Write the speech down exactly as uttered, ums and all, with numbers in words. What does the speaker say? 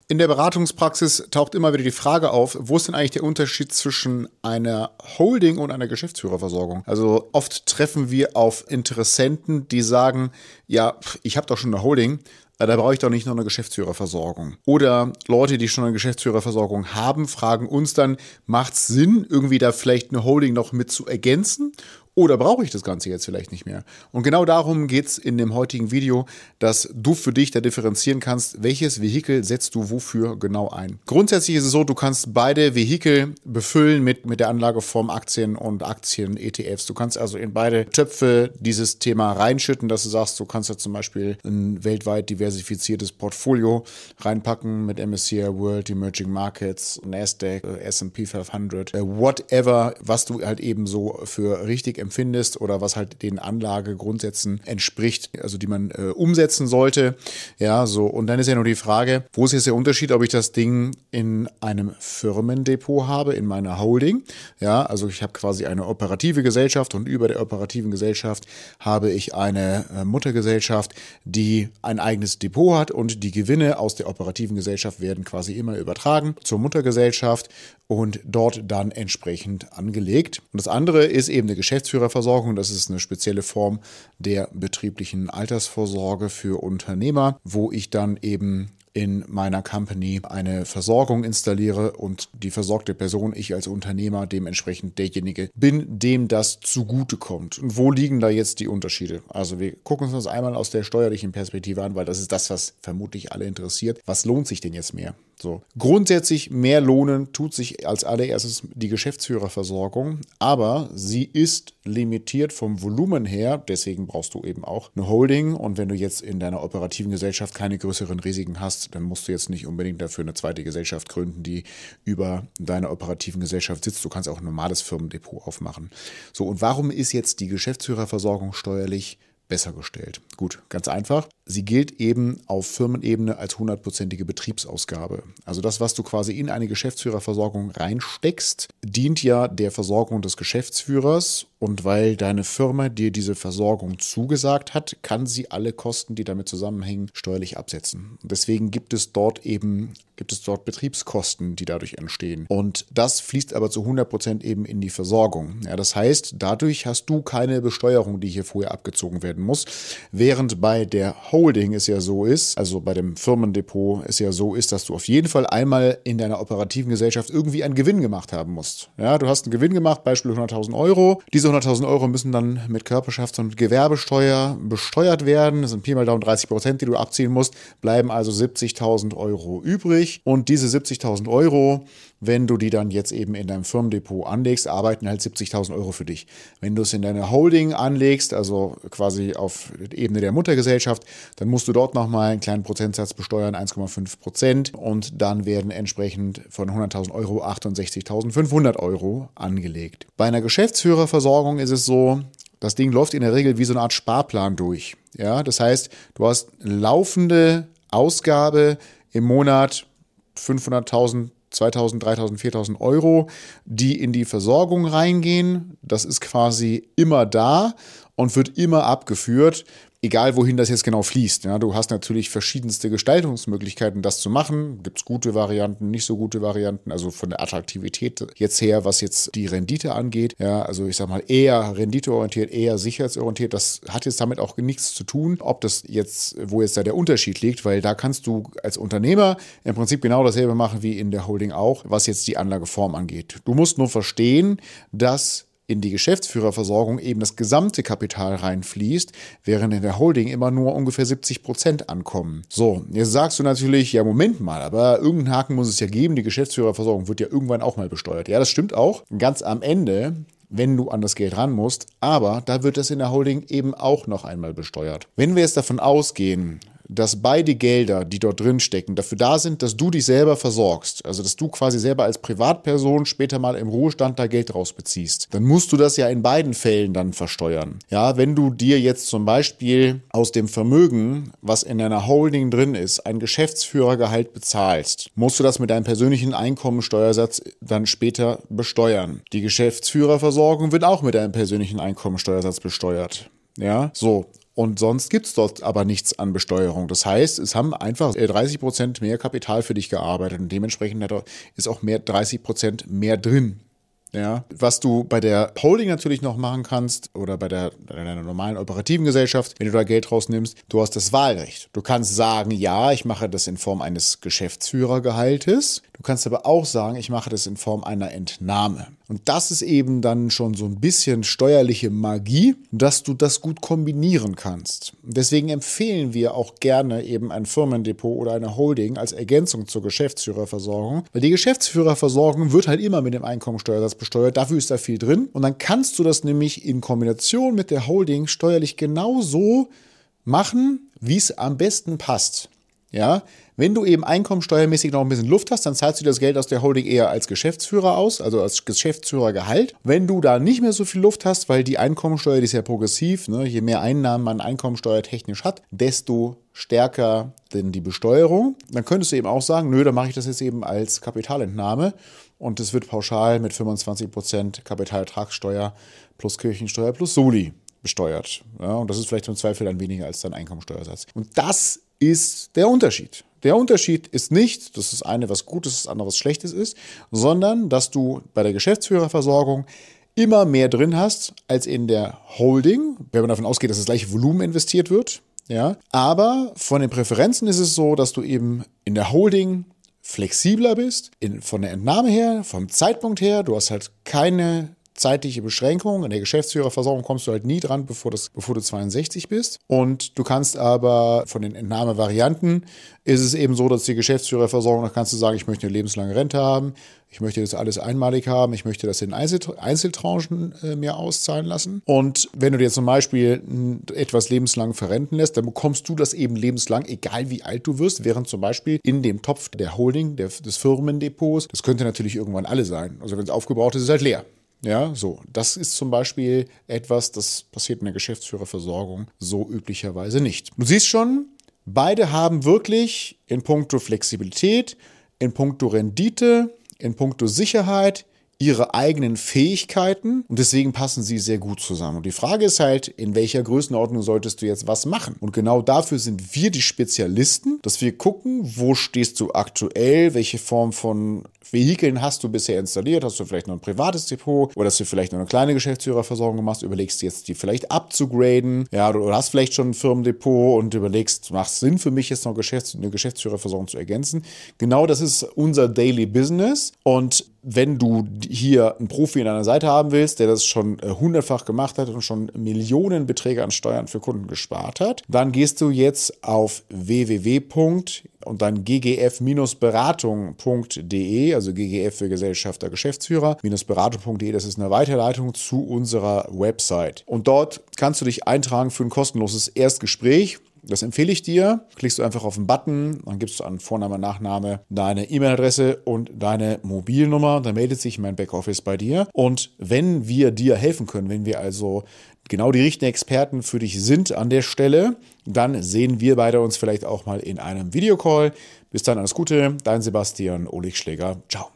In der Beratungspraxis taucht immer wieder die Frage auf, wo ist denn eigentlich der Unterschied zwischen einer Holding und einer Geschäftsführerversorgung? Also oft treffen wir auf Interessenten, die sagen, ja, ich habe doch schon eine Holding, da brauche ich doch nicht noch eine Geschäftsführerversorgung. Oder Leute, die schon eine Geschäftsführerversorgung haben, fragen uns dann, macht es Sinn, irgendwie da vielleicht eine Holding noch mit zu ergänzen? Oder brauche ich das Ganze jetzt vielleicht nicht mehr? Und genau darum geht es in dem heutigen Video, dass du für dich da differenzieren kannst, welches Vehikel setzt du wofür genau ein. Grundsätzlich ist es so, du kannst beide Vehikel befüllen mit, mit der Anlageform Aktien und Aktien-E T Fs. Du kannst also in beide Töpfe dieses Thema reinschütten, dass du sagst, du kannst ja zum Beispiel ein weltweit diversifiziertes Portfolio reinpacken mit M S C I World, Emerging Markets, Nasdaq, S and P fünfhundert, whatever, was du halt eben so für richtig empfindest oder was halt den Anlagegrundsätzen entspricht, also die man äh, umsetzen sollte. Ja, so. Und dann ist ja nur die Frage, wo ist jetzt der Unterschied, ob ich das Ding in einem Firmendepot habe, in meiner Holding. Ja, also ich habe quasi eine operative Gesellschaft und über der operativen Gesellschaft habe ich eine äh, Muttergesellschaft, die ein eigenes Depot hat und die Gewinne aus der operativen Gesellschaft werden quasi immer übertragen zur Muttergesellschaft und dort dann entsprechend angelegt. Und das andere ist eben eine Geschäftsführerversorgung. Das ist eine spezielle Form der betrieblichen Altersvorsorge für Unternehmer, wo ich dann eben in meiner Company eine Versorgung installiere und die versorgte Person, ich als Unternehmer, dementsprechend derjenige bin, dem das zugutekommt. Und wo liegen da jetzt die Unterschiede? Also wir gucken uns das einmal aus der steuerlichen Perspektive an, weil das ist das, was vermutlich alle interessiert. Was lohnt sich denn jetzt mehr? So. Grundsätzlich mehr lohnen tut sich als allererstes die Geschäftsführerversorgung, aber sie ist limitiert vom Volumen her, deswegen brauchst du eben auch eine Holding und wenn du jetzt in deiner operativen Gesellschaft keine größeren Risiken hast, dann musst du jetzt nicht unbedingt dafür eine zweite Gesellschaft gründen, die über deiner operativen Gesellschaft sitzt. Du kannst auch ein normales Firmendepot aufmachen. So, und warum ist jetzt die Geschäftsführerversorgung steuerlich besser gestellt? Gut, ganz einfach. Sie gilt eben auf Firmenebene als hundertprozentige Betriebsausgabe. Also das, was du quasi in eine Geschäftsführerversorgung reinsteckst, dient ja der Versorgung des Geschäftsführers und weil deine Firma dir diese Versorgung zugesagt hat, kann sie alle Kosten, die damit zusammenhängen, steuerlich absetzen. Deswegen gibt es dort eben gibt es dort Betriebskosten, die dadurch entstehen. Und das fließt aber zu hundert Prozent eben in die Versorgung. Ja, das heißt, dadurch hast du keine Besteuerung, die hier vorher abgezogen werden muss. Während bei der Holding es ja so ist, also bei dem Firmendepot es ja so ist, dass du auf jeden Fall einmal in deiner operativen Gesellschaft irgendwie einen Gewinn gemacht haben musst. Ja, du hast einen Gewinn gemacht, Beispiel hunderttausend Euro. Diese hunderttausend Euro müssen dann mit Körperschafts- und Gewerbesteuer besteuert werden. Das sind Pi mal Daumen dreißig Prozent, die du abziehen musst. Bleiben also siebzigtausend Euro übrig. Und diese siebzigtausend Euro, wenn du die dann jetzt eben in deinem Firmendepot anlegst, arbeiten halt siebzigtausend Euro für dich. Wenn du es in deine Holding anlegst, also quasi auf Ebene der Muttergesellschaft, dann musst du dort nochmal einen kleinen Prozentsatz besteuern, eins Komma fünf Prozent. Und dann werden entsprechend von hunderttausend Euro achtundsechzigtausendfünfhundert Euro angelegt. Bei einer Geschäftsführerversorgung ist es so, das Ding läuft in der Regel wie so eine Art Sparplan durch. Ja, das heißt, du hast laufende Ausgabe im Monat fünfhunderttausend, zweitausend, dreitausend, viertausend Euro, die in die Versorgung reingehen. Das ist quasi immer da und wird immer abgeführt, egal wohin das jetzt genau fließt. Ja, du hast natürlich verschiedenste Gestaltungsmöglichkeiten, das zu machen. Gibt es gute Varianten, nicht so gute Varianten, also von der Attraktivität jetzt her, was jetzt die Rendite angeht. Ja, also ich sag mal eher renditeorientiert, eher sicherheitsorientiert. Das hat jetzt damit auch nichts zu tun, ob das jetzt, wo jetzt da der Unterschied liegt, weil da kannst du als Unternehmer im Prinzip genau dasselbe machen wie in der Holding auch, was jetzt die Anlageform angeht. Du musst nur verstehen, dass in die Geschäftsführerversorgung eben das gesamte Kapital reinfließt, während in der Holding immer nur ungefähr siebzig Prozent ankommen. So, jetzt sagst du natürlich, ja Moment mal, aber irgendeinen Haken muss es ja geben, die Geschäftsführerversorgung wird ja irgendwann auch mal besteuert. Ja, das stimmt auch. Ganz am Ende, wenn du an das Geld ran musst, aber da wird das in der Holding eben auch noch einmal besteuert. Wenn wir jetzt davon ausgehen, dass beide Gelder, die dort drin stecken, dafür da sind, dass du dich selber versorgst, also dass du quasi selber als Privatperson später mal im Ruhestand da Geld rausbeziehst, dann musst du das ja in beiden Fällen dann versteuern. Ja, wenn du dir jetzt zum Beispiel aus dem Vermögen, was in deiner Holding drin ist, ein Geschäftsführergehalt bezahlst, musst du das mit deinem persönlichen Einkommensteuersatz dann später besteuern. Die Geschäftsführerversorgung wird auch mit deinem persönlichen Einkommensteuersatz besteuert. Ja, so. und sonst gibt es dort aber nichts an Besteuerung. Das heißt, es haben einfach dreißig Prozent mehr Kapital für dich gearbeitet und dementsprechend ist auch mehr dreißig Prozent mehr drin. Ja, was du bei der Holding natürlich noch machen kannst oder bei der, deiner normalen operativen Gesellschaft, wenn du da Geld rausnimmst, du hast das Wahlrecht. Du kannst sagen, ja, ich mache das in Form eines Geschäftsführergehaltes. Du kannst aber auch sagen, ich mache das in Form einer Entnahme. Und das ist eben dann schon so ein bisschen steuerliche Magie, dass du das gut kombinieren kannst. Deswegen empfehlen wir auch gerne eben ein Firmendepot oder eine Holding als Ergänzung zur Geschäftsführerversorgung, weil die Geschäftsführerversorgung wird halt immer mit dem Einkommensteuersatz besteuert. Dafür ist da viel drin. Und dann kannst du das nämlich in Kombination mit der Holding steuerlich genauso machen, wie es am besten passt. Ja, wenn du eben einkommensteuermäßig noch ein bisschen Luft hast, dann zahlst du das Geld aus der Holding eher als Geschäftsführer aus, also als Geschäftsführergehalt. Wenn du da nicht mehr so viel Luft hast, weil die Einkommensteuer, die ist ja progressiv, ne, je mehr Einnahmen man einkommensteuertechnisch hat, desto stärker denn die Besteuerung. Dann könntest du eben auch sagen, nö, dann mache ich das jetzt eben als Kapitalentnahme und das wird pauschal mit fünfundzwanzig Prozent Kapitalertragssteuer plus Kirchensteuer plus Soli besteuert. Ja, und das ist vielleicht im Zweifel dann weniger als dein Einkommensteuersatz. Und das ist der Unterschied. Der Unterschied ist nicht, dass das eine was Gutes, das andere was Schlechtes ist, sondern dass du bei der Geschäftsführerversorgung immer mehr drin hast als in der Holding, wenn man davon ausgeht, dass das gleiche Volumen investiert wird. Ja, aber von den Präferenzen ist es so, dass du eben in der Holding flexibler bist, in, von der Entnahme her, vom Zeitpunkt her, du hast halt keine zeitliche Beschränkung. In der Geschäftsführerversorgung kommst du halt nie dran, bevor, das, bevor du zweiundsechzig bist. Und du kannst aber von den Entnahmevarianten ist es eben so, dass die Geschäftsführerversorgung, da kannst du sagen, ich möchte eine lebenslange Rente haben, ich möchte das alles einmalig haben, ich möchte das in Einzel Einzeltranchen äh, mir auszahlen lassen. Und wenn du dir zum Beispiel etwas lebenslang verrenten lässt, dann bekommst du das eben lebenslang, egal wie alt du wirst, während zum Beispiel in dem Topf der Holding, der, des Firmendepots, das könnte natürlich irgendwann alle sein. Also wenn es aufgebraucht ist, ist es halt leer. Ja, so. Das ist zum Beispiel etwas, das passiert in der Geschäftsführerversorgung so üblicherweise nicht. Du siehst schon, beide haben wirklich in puncto Flexibilität, in puncto Rendite, in puncto Sicherheit ihre eigenen Fähigkeiten und deswegen passen sie sehr gut zusammen. Und die Frage ist halt, in welcher Größenordnung solltest du jetzt was machen? Und genau dafür sind wir die Spezialisten, dass wir gucken, wo stehst du aktuell, welche Form von Vehikeln hast du bisher installiert, hast du vielleicht noch ein privates Depot oder hast du vielleicht noch eine kleine Geschäftsführerversorgung gemacht, überlegst jetzt die vielleicht abzugraden, ja, du hast vielleicht schon ein Firmendepot und überlegst, macht es Sinn für mich jetzt noch Geschäfts- eine Geschäftsführerversorgung zu ergänzen. Genau das ist unser Daily Business und wenn du hier einen Profi an deiner Seite haben willst, der das schon hundertfach gemacht hat und schon Millionenbeträge an Steuern für Kunden gespart hat, dann gehst du jetzt auf w w w und dann g g f Beratung punkt de, also G G F für Gesellschafter Geschäftsführer, Beratung punkt de, das ist eine Weiterleitung zu unserer Website. Und dort kannst du dich eintragen für ein kostenloses Erstgespräch. Das empfehle ich dir. Klickst du einfach auf den Button, dann gibst du an Vorname, Nachname deine E-Mail-Adresse und deine Mobilnummer. Dann meldet sich mein Backoffice bei dir. Und wenn wir dir helfen können, wenn wir also genau die richtigen Experten für dich sind an der Stelle, dann sehen wir beide uns vielleicht auch mal in einem Videocall. Bis dann, alles Gute. Dein Sebastian Oligschläger. Ciao.